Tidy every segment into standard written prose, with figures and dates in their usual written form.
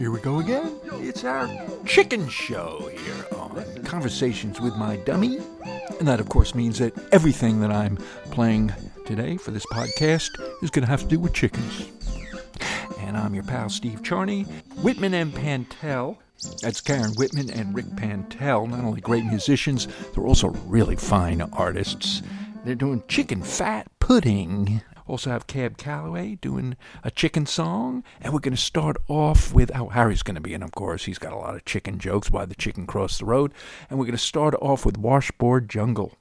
Here we go again. It's our chicken show here on Conversations with My Dummy. And that, of course, means that everything that I'm playing today for this podcast is going to have to do with chickens. And I'm your pal, Steve Charney. Whitman and Pantel. That's Karen Whitman and Rick Pantel. Not only great musicians, they're also really fine artists. They're doing chicken fat pudding. Also have Cab Calloway doing a chicken song. And we're going to start off with, Harry's going to be in, of course. He's got a lot of chicken jokes, Why the Chicken Crossed the Road. And we're going to start off with Washboard Jungle.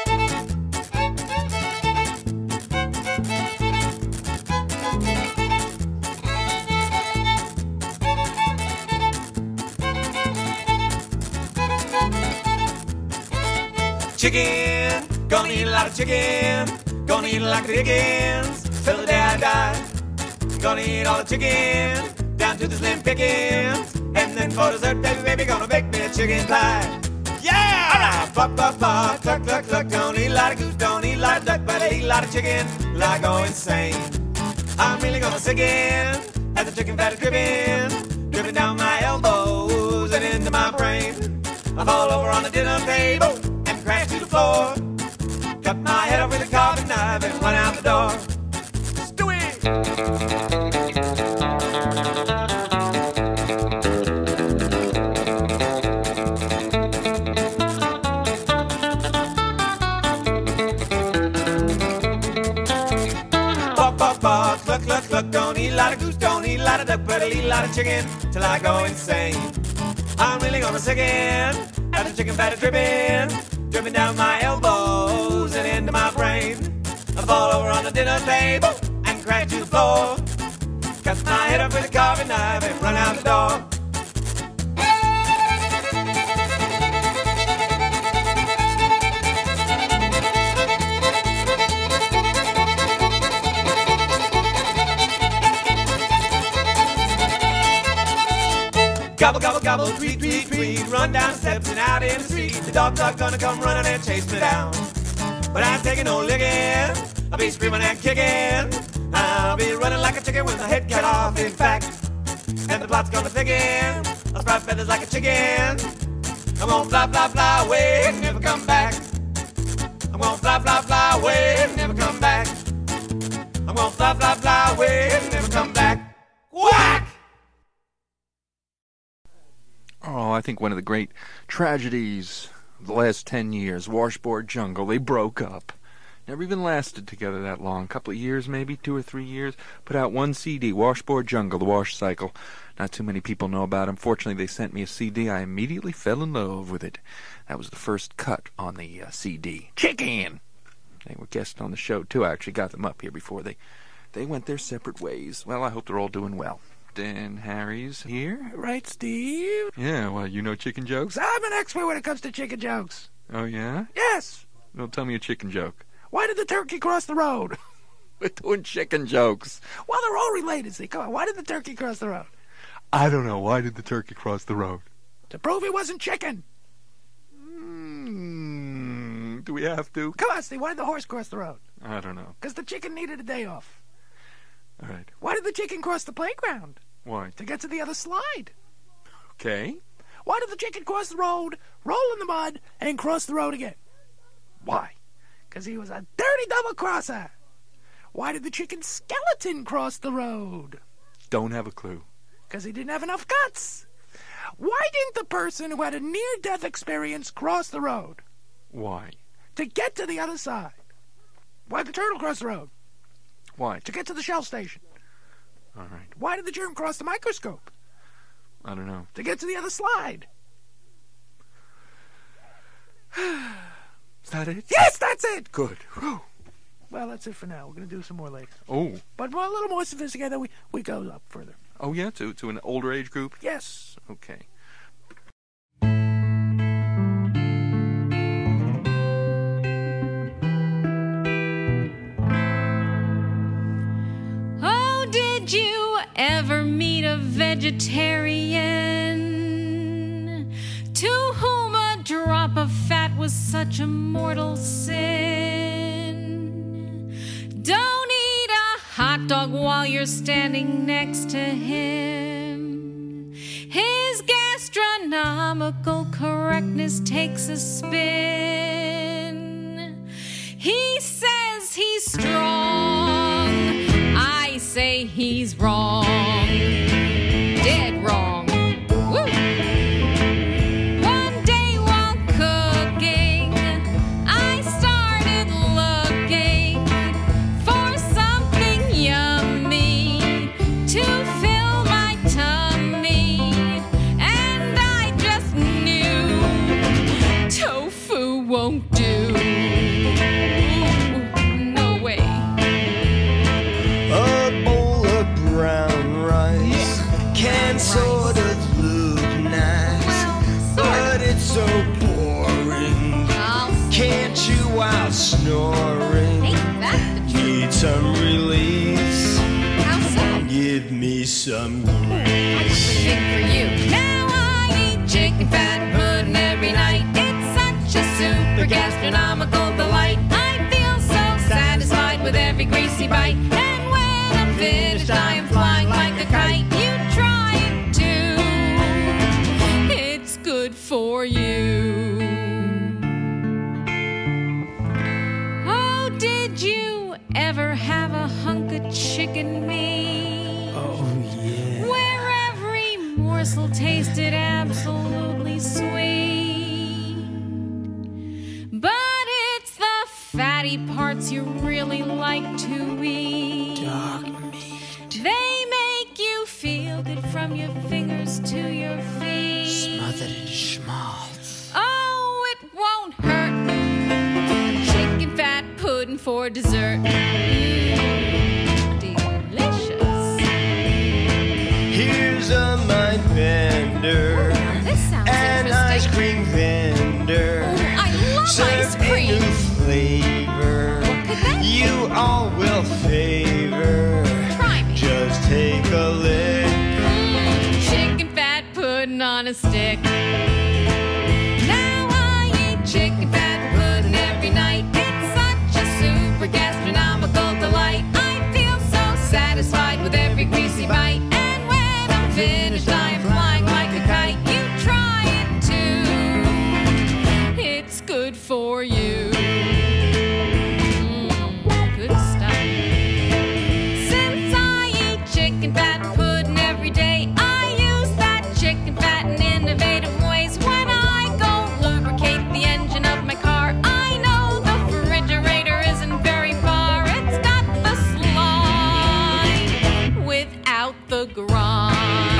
Chicken, gonna eat a lot of chicken. Gonna eat like the Dickens till the day I die. Gonna eat all the chicken down to the slim pickings. And then for dessert, baby, gonna bake me a chicken pie. Yeah! Alright, pop, pop, pop, cluck, cluck, cluck. Don't eat a lot of goose, don't eat a lot of duck, but I eat a lot of chicken till I go insane. I'm really gonna sing in as the chicken fat is dripping down my elbows and into my brain. I fall over on the dinner table and crash to the floor. Cut my head off with a carving knife and run out the door. Stewie! Pop, pop, pop, cluck, cluck, cluck. Don't eat a lot of goose, don't eat a lot of duck, but I'll eat a lot of chicken till I go insane. I'm really gonna sing in as the chicken fat is dripping down my elbows and into my brain. I fall over on the dinner table and crash to the floor. Cut my head up with a carving knife and run out the door. Gobble, gobble, gobble, tweet, tweet, tweet. Run down the steps and out in the street. The dogs are gonna come running and chase me down. But I ain't taking no licking. I'll be screaming and kicking. I'll be running like a chicken with my head cut off, in fact. And the plot's gonna thicken. I'll sprout feathers like a chicken. I'm gonna fly, fly, fly away and never come back. I'm gonna fly, fly, fly away and never come back. I'm gonna fly, fly, fly away and never come back. Whack! Oh, I think one of the great tragedies of the last 10 years, Washboard Jungle, they broke up. Never even lasted together that long. A couple of years, maybe 2 or 3 years. Put out one CD, Washboard Jungle, The Wash Cycle. Not too many people know about it. Fortunately, they sent me a CD. I immediately fell in love with it. That was the first cut on the CD. Chicken! They were guests on the show, too. I actually got them up here before they went their separate ways. Well, I hope they're all doing well. And Harry's here. Right, Steve? Yeah, well, you know chicken jokes? I'm an expert when it comes to chicken jokes. Oh, yeah? Yes. Well, tell me a chicken joke. Why did the turkey cross the road? We're doing chicken jokes. Well, they're all related, see? Come on, why did the turkey cross the road? I don't know. Why did the turkey cross the road? To prove it wasn't chicken. Do we have to? Come on, Steve, why did the horse cross the road? I don't know. Because the chicken needed a day off. All right. Why did the chicken cross the playground? Why? To get to the other slide. Okay. Why did the chicken cross the road, roll in the mud, and cross the road again? Why? Because he was a dirty double-crosser. Why did the chicken skeleton cross the road? Don't have a clue. Because he didn't have enough guts. Why didn't the person who had a near-death experience cross the road? Why? To get to the other side. Why did the turtle cross the road? Why? To get to the Shell station. All right. Why did the germ cross the microscope? I don't know. To get to the other slide. Is that it? Yes, that's it! Good. Whew. Well, that's it for now. We're going to do some more later. Oh. But we're a little more sophisticated. We go up further. Oh, yeah? To an older age group? Yes. Okay. Oh, did you ever meet a vegetarian to whom a drop of fat was such a mortal sin? Don't eat a hot dog while you're standing next to him. astronomical correctness takes a spin. He says he's strong. I say he's wrong. Dead wrong. Woo! One day while cooking, I started looking for something yummy to fill my tummy, and I just knew tofu won't do. No way. A bowl of brown rice can sort of look nice, but it's so boring. Can't you while snoring? Ain't that the truth? Need some release. How so? Give me some I got the grease. thing for you. Now I eat chicken fat pudding every night. It's such a super gastronomical delight. I feel so satisfied with every greasy bite. And when I'm finished, I am flying like a kite. You try it too. It's good for you. Oh, did you ever have a hunk of chicken meat? Oh, yeah. Where every morsel tasted absolutely sweet. But it's the fatty parts you really like to eat. Dog meat. They make you feel good from your fingers to your feet. Smothered in schmaltz. Oh, it won't hurt. Chicken fat pudding for dessert. Delicious. Here's a mind bender. Now this sounds An interesting. ice cream vendor. Oh, I love Serve ice a cream. new flavor. What could that be? You all will favor. Try me. Just take a lick. Chicken fat pudding on a stick. Now I eat chicken fat pudding every night. It's such a super gastronomical delight. I feel so satisfied with every greasy bite. And when I'm finished, I am flying like a kite. You try it too. It's good for you. Good stuff. Since I eat chicken fat pudding every day, I use that chicken fat in innovative ways. When I go lubricate the engine of my car, I know the refrigerator isn't very far. It's got the slide without the grind.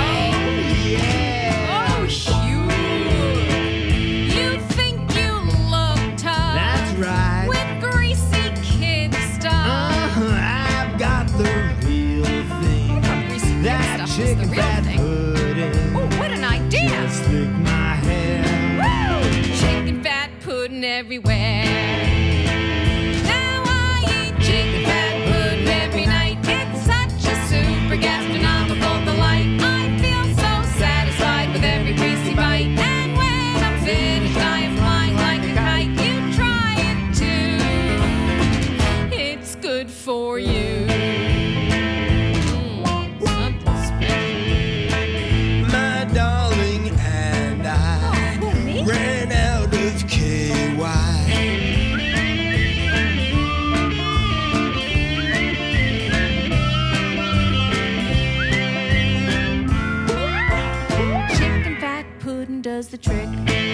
Oh, sure. You think you look tough. That's right. With greasy kid stuff. I've got the real thing. Greasy kid That stuff is the chicken real fat thing. pudding. Oh, what an idea! Just lick my hand. Woo! Chicken fat pudding everywhere. Now I eat chicken fat pudding every night. It's such a super gastronomical delight. I feel so satisfied with every greasy bite. And when I'm finished, I am flying like a kite. You try it too. It's good for you. Something special. My darling and I Oh, me? ran out of KY. Chicken fat pudding does the trick.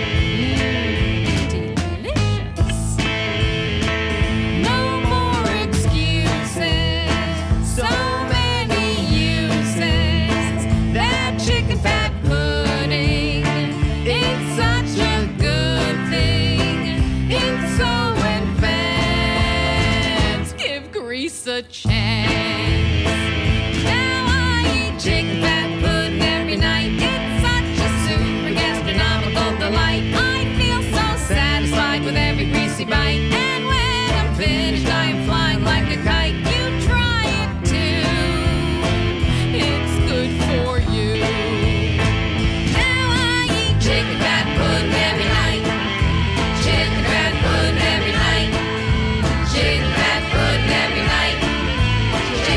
Delicious. No more excuses. So many uses. That chicken fat pudding. It's such a good thing. It's so advanced. Give grease a chance. Now I eat chicken fat pudding every night. It's such a super gastronomical delight. I feel so satisfied with every greasy bite. And when I'm finished, I am flying like a kite. You try it too. It's good for you. Now I eat chicken fat pudding every night. Chicken fat pudding every night. Chicken fat pudding every night.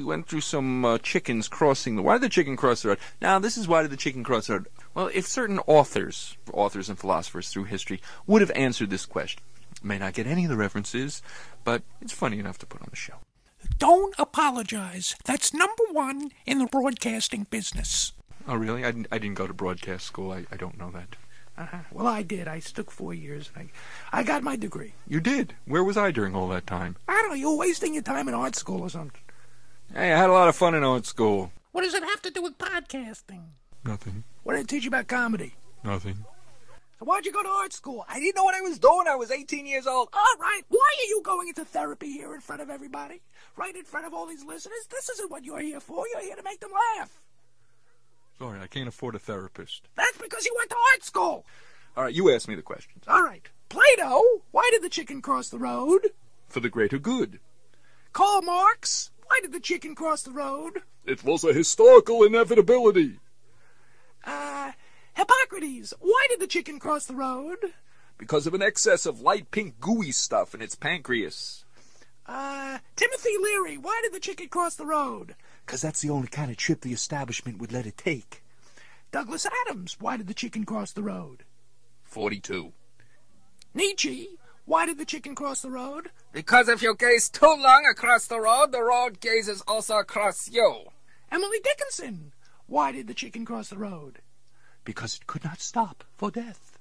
went through some chickens crossing the... Why did the chicken cross the road? Now, this is why did the chicken cross the road. Well, if certain authors and philosophers through history would have answered this question, may not get any of the references, but it's funny enough to put on the show. Don't apologize. That's number one in the broadcasting business. Oh, really? I didn't go to broadcast school. I don't know that. Well, I did. I took 4 years, and I got my degree. You did? Where was I during all that time? I don't know. You were wasting your time in art school or something. Hey, I had a lot of fun in art school. What does it have to do with podcasting? Nothing. What did it teach you about comedy? Nothing. So why'd you go to art school? I didn't know what I was doing. I was 18 years old. All right. Why are you going into therapy here in front of everybody? Right in front of all these listeners? This isn't what you're here for. You're here to make them laugh. Sorry, I can't afford a therapist. That's because you went to art school. All right, you ask me the questions. All right. Plato, why did the chicken cross the road? For the greater good. Karl Marx, why did the chicken cross the road? It was a historical inevitability. Hippocrates, why did the chicken cross the road? Because of an excess of light pink gooey stuff in its pancreas. Timothy Leary, why did the chicken cross the road? 'Cause that's the only kind of trip the establishment would let it take. Douglas Adams, why did the chicken cross the road? 42. Nietzsche, why did the chicken cross the road? Because if you gaze too long across the road gazes also across you. Emily Dickinson, why did the chicken cross the road? Because it could not stop for death.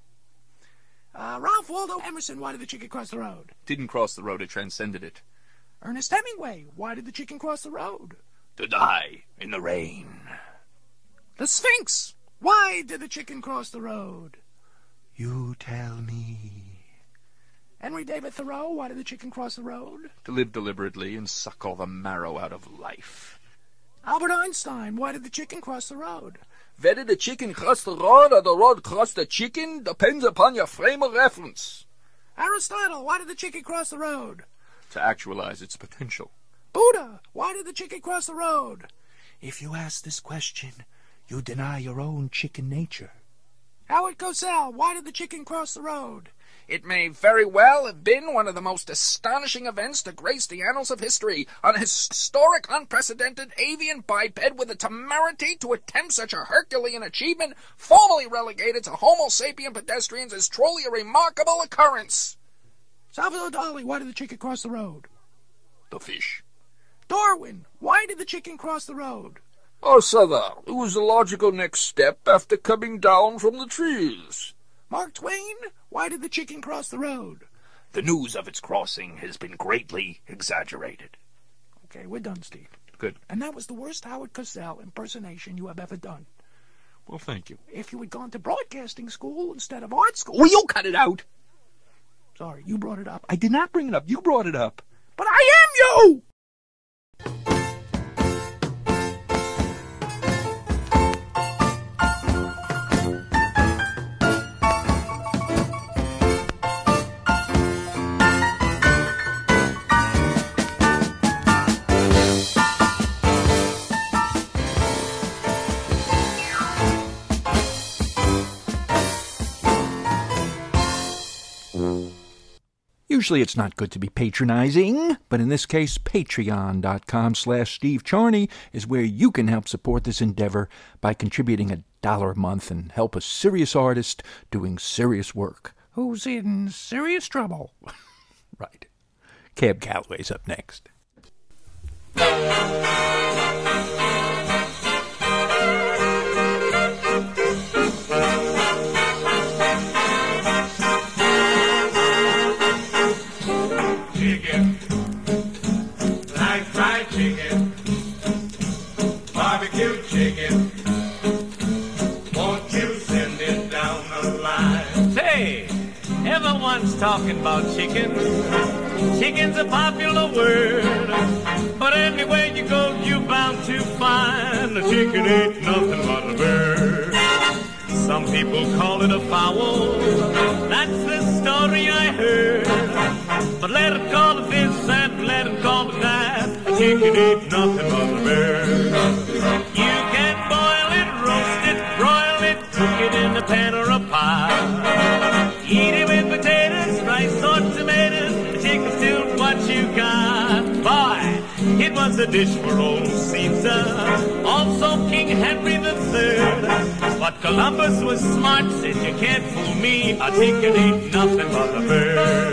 Ralph Waldo Emerson, why did the chicken cross the road? Didn't cross the road, it transcended it. Ernest Hemingway, why did the chicken cross the road? To die in the rain. The Sphinx, why did the chicken cross the road? You tell me. Henry David Thoreau, why did the chicken cross the road? To live deliberately and suck all the marrow out of life. Albert Einstein, why did the chicken cross the road? Whether the chicken crossed the road or the road crossed the chicken depends upon your frame of reference. Aristotle, why did the chicken cross the road? To actualize its potential. Buddha, why did the chicken cross the road? If you ask this question, you deny your own chicken nature. Howard Cosell, why did the chicken cross the road? It may very well have been one of the most astonishing events to grace the annals of history, an historic, unprecedented avian biped with the temerity to attempt such a Herculean achievement, formerly relegated to Homo sapien pedestrians, is truly a remarkable occurrence. Salvador Dali, why did the chicken cross the road? The fish. Darwin, why did the chicken cross the road? Oh, sir, it was the logical next step after coming down from the trees. Mark Twain, why did the chicken cross the road? The news of its crossing has been greatly exaggerated. Okay, we're done, Steve. Good. And that was the worst Howard Cosell impersonation you have ever done. Well, thank you. If you had gone to broadcasting school instead of art school... Will you cut it out? Sorry, you brought it up. I did not bring it up. You brought it up. But I am you! Usually it's not good to be patronizing, but in this case, patreon.com/Steve Charney is where you can help support this endeavor by contributing $1 a month and help a serious artist doing serious work. Who's in serious trouble? Right. Cab Calloway's up next. Chicken, like fried chicken, barbecue chicken. Won't you send it down the line? Say, everyone's talking about chicken. Chicken's a popular word, but anywhere you go, you're bound to find a chicken ain't nothing but a bird. Some people call it a fowl. That's the story I heard. But let it call it this and let it call it that. A chicken ain't nothing but a bird. You can boil it, roast it, broil it, cook it in a pan or a pie. Eat it with potatoes, rice or tomatoes. A chicken's still what you got. Boy, it was a dish for old Caesar, also King Henry III. But Columbus was smart, said you can't fool me, a ticket ain't nothing but a bird.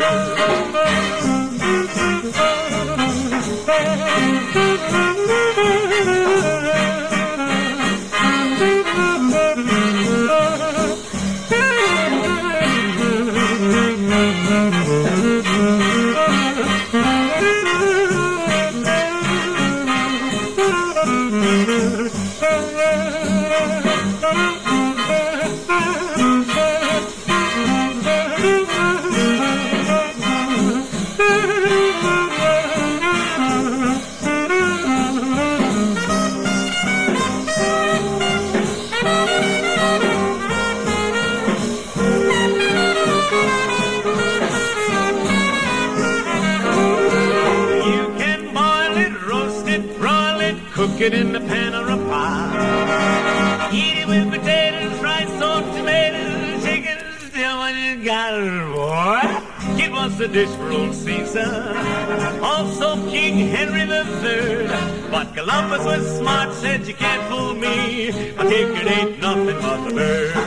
Cook it in the pan or a pie. Eat it with potatoes, rice, or tomatoes, chicken, still when you got it, boy. It was the dish for old Caesar, also King Henry III. But Columbus was smart, said you can't fool me, a ticket ain't nothing but a bird.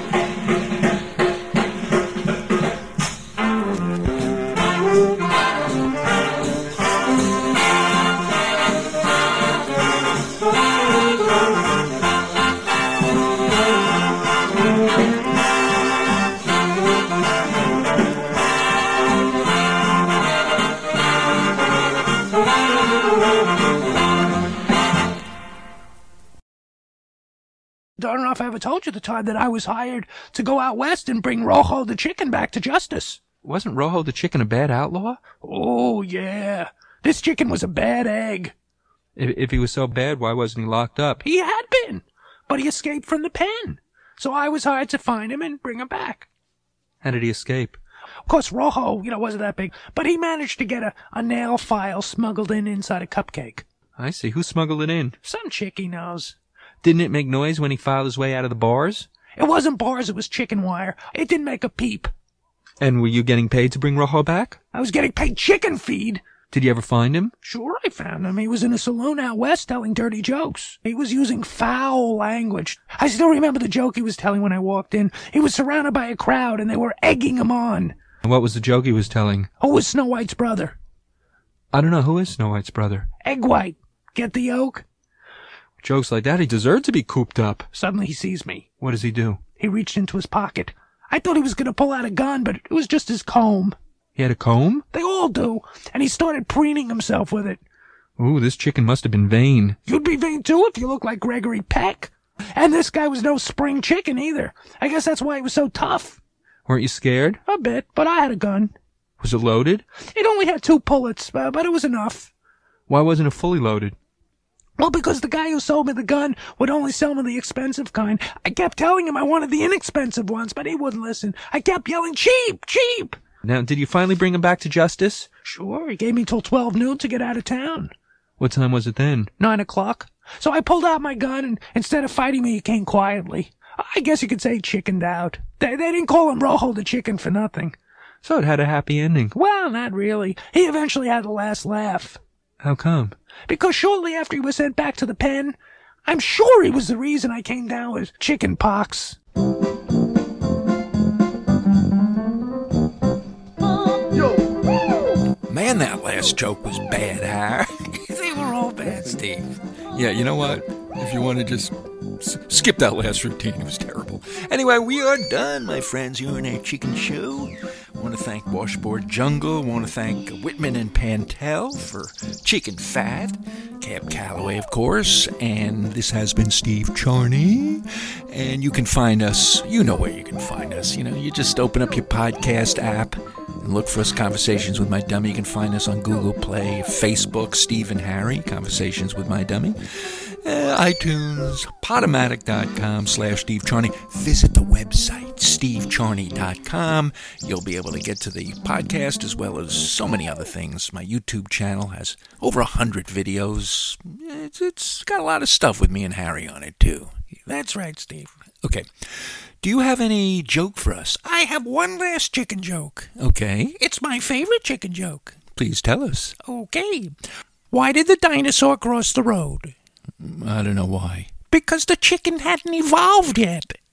Don't know if I ever told you the time that I was hired to go out west and bring Rojo the chicken back to justice. Wasn't Rojo the chicken a bad outlaw? Oh, yeah. This chicken was a bad egg. If he was so bad, why wasn't he locked up? He had been, but he escaped from the pen. So I was hired to find him and bring him back. How did he escape? Of course, Rojo, wasn't that big, but he managed to get a nail file smuggled inside a cupcake. I see. Who smuggled it in? Some chick he knows. Didn't it make noise when he filed his way out of the bars? It wasn't bars, it was chicken wire. It didn't make a peep. And were you getting paid to bring Rojo back? I was getting paid chicken feed. Did you ever find him? Sure, I found him. He was in a saloon out west telling dirty jokes. He was using foul language. I still remember the joke he was telling when I walked in. He was surrounded by a crowd, and they were egging him on. And what was the joke he was telling? Who was Snow White's brother? I don't know. Who is Snow White's brother? Egg White. Get the yolk? Jokes like that, he deserved to be cooped up. Suddenly he sees me. What does he do? He reached into his pocket. I thought he was going to pull out a gun, but it was just his comb. He had a comb? They all do. And he started preening himself with it. Ooh, this chicken must have been vain. You'd be vain, too, if you looked like Gregory Peck. And this guy was no spring chicken, either. I guess that's why he was so tough. Weren't you scared? A bit, but I had a gun. Was it loaded? It only had 2 bullets, but it was enough. Why wasn't it fully loaded? Well, because the guy who sold me the gun would only sell me the expensive kind. I kept telling him I wanted the inexpensive ones, but he wouldn't listen. I kept yelling, cheap, cheap! Now, did you finally bring him back to justice? Sure, he gave me till 12 noon to get out of town. What time was it then? 9 o'clock. So I pulled out my gun, and instead of fighting me, he came quietly. I guess you could say he chickened out. They didn't call him Rojo the chicken for nothing. So it had a happy ending. Well, not really. He eventually had the last laugh. How come? Because shortly after he was sent back to the pen, I'm sure he was the reason I came down with chicken pox. Man, that last joke was bad, huh? They were all bad, Steve. Yeah, you know what? If you want to just skip that last routine, it was terrible. Anyway, we are done, my friends, here on our chicken show. I want to thank Washboard Jungle. I want to thank Whitman and Pantel for chicken fat. Cab Calloway, of course. And this has been Steve Charney. And you can find us, you know where you can find us. You just open up your podcast app and look for us, Conversations with My Dummy. You can find us on Google Play, Facebook, Steve and Harry, Conversations with My Dummy. iTunes, Podomatic.com/Steve Charney. Visit the website, stevecharney.com. You'll be able to get to the podcast as well as so many other things. My YouTube channel has over 100 videos. It's got a lot of stuff with me and Harry on it, too. That's right, Steve. Okay. Do you have any joke for us? I have one last chicken joke. Okay. It's my favorite chicken joke. Please tell us. Okay. Why did the dinosaur cross the road? I don't know why. Because the chicken hadn't evolved yet.